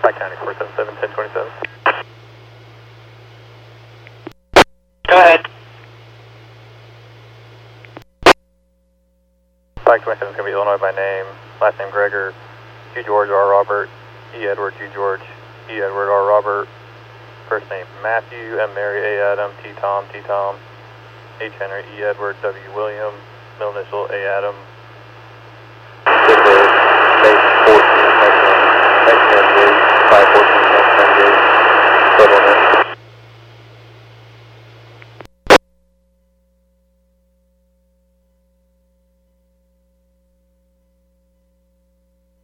County 477 1027. Go ahead. 527 is going to be Illinois by name. Last name Gregor. G George R Robert. E Edward G George. E Edward R Robert. First name Matthew. M Mary A Adam. T Tom T Tom. H Henry E Edward W William. Middle initial A Adam.